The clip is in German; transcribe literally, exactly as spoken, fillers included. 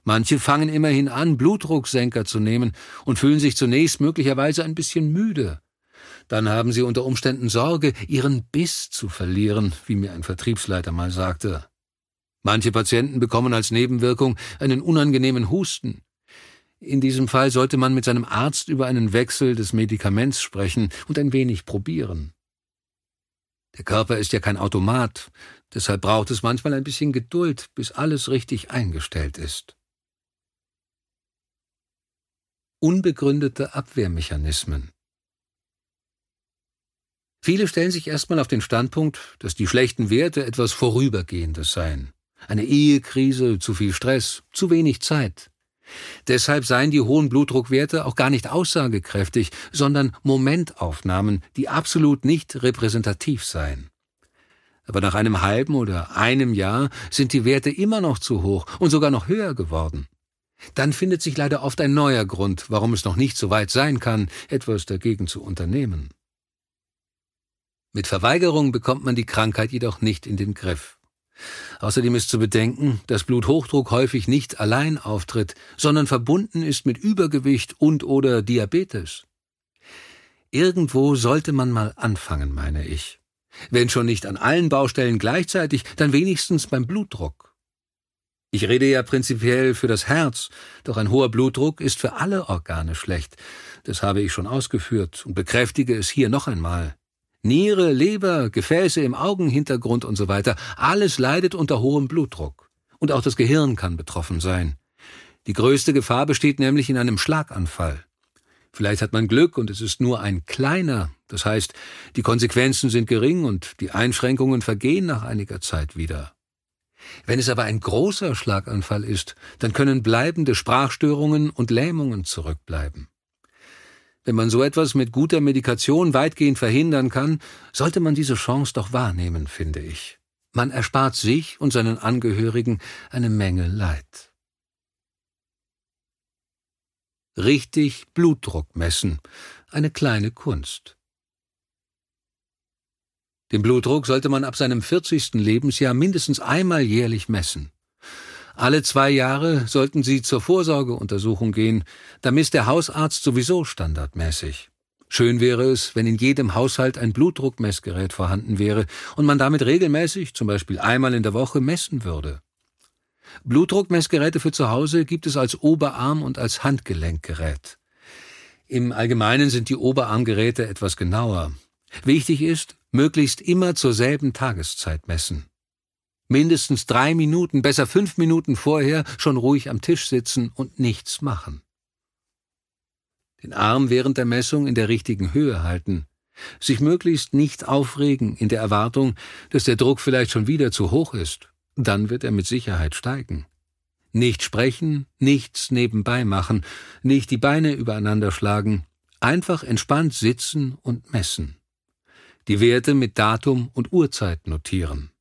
Manche fangen immerhin an, Blutdrucksenker zu nehmen und fühlen sich zunächst möglicherweise ein bisschen müde. Dann haben sie unter Umständen Sorge, ihren Biss zu verlieren, wie mir ein Vertriebsleiter mal sagte. Manche Patienten bekommen als Nebenwirkung einen unangenehmen Husten. In diesem Fall sollte man mit seinem Arzt über einen Wechsel des Medikaments sprechen und ein wenig probieren. Der Körper ist ja kein Automat, deshalb braucht es manchmal ein bisschen Geduld, bis alles richtig eingestellt ist. Unbegründete Abwehrmechanismen. Viele stellen sich erstmal auf den Standpunkt, dass die schlechten Werte etwas Vorübergehendes seien. Eine Ehekrise, zu viel Stress, zu wenig Zeit. Deshalb seien die hohen Blutdruckwerte auch gar nicht aussagekräftig, sondern Momentaufnahmen, die absolut nicht repräsentativ seien. Aber nach einem halben oder einem Jahr sind die Werte immer noch zu hoch und sogar noch höher geworden. Dann findet sich leider oft ein neuer Grund, warum es noch nicht so weit sein kann, etwas dagegen zu unternehmen. Mit Verweigerung bekommt man die Krankheit jedoch nicht in den Griff. Außerdem ist zu bedenken, dass Bluthochdruck häufig nicht allein auftritt, sondern verbunden ist mit Übergewicht und/oder Diabetes. Irgendwo sollte man mal anfangen, meine ich. Wenn schon nicht an allen Baustellen gleichzeitig, dann wenigstens beim Blutdruck. Ich rede ja prinzipiell für das Herz, doch ein hoher Blutdruck ist für alle Organe schlecht. Das habe ich schon ausgeführt und bekräftige es hier noch einmal. Niere, Leber, Gefäße im Augenhintergrund und so weiter, alles leidet unter hohem Blutdruck. Und auch das Gehirn kann betroffen sein. Die größte Gefahr besteht nämlich in einem Schlaganfall. Vielleicht hat man Glück und es ist nur ein kleiner, das heißt, die Konsequenzen sind gering und die Einschränkungen vergehen nach einiger Zeit wieder. Wenn es aber ein großer Schlaganfall ist, dann können bleibende Sprachstörungen und Lähmungen zurückbleiben. Wenn man so etwas mit guter Medikation weitgehend verhindern kann, sollte man diese Chance doch wahrnehmen, finde ich. Man erspart sich und seinen Angehörigen eine Menge Leid. Richtig Blutdruck messen, eine kleine Kunst. Den Blutdruck sollte man ab seinem vierzigsten Lebensjahr mindestens einmal jährlich messen. Alle zwei Jahre sollten Sie zur Vorsorgeuntersuchung gehen, da misst der Hausarzt sowieso standardmäßig. Schön wäre es, wenn in jedem Haushalt ein Blutdruckmessgerät vorhanden wäre und man damit regelmäßig, zum Beispiel einmal in der Woche, messen würde. Blutdruckmessgeräte für zu Hause gibt es als Oberarm- und als Handgelenkgerät. Im Allgemeinen sind die Oberarmgeräte etwas genauer. Wichtig ist, möglichst immer zur selben Tageszeit messen. Mindestens drei Minuten, besser fünf Minuten vorher schon ruhig am Tisch sitzen und nichts machen. Den Arm während der Messung in der richtigen Höhe halten. Sich möglichst nicht aufregen in der Erwartung, dass der Druck vielleicht schon wieder zu hoch ist. Dann wird er mit Sicherheit steigen. Nicht sprechen, nichts nebenbei machen, nicht die Beine übereinander schlagen. Einfach entspannt sitzen und messen. Die Werte mit Datum und Uhrzeit notieren.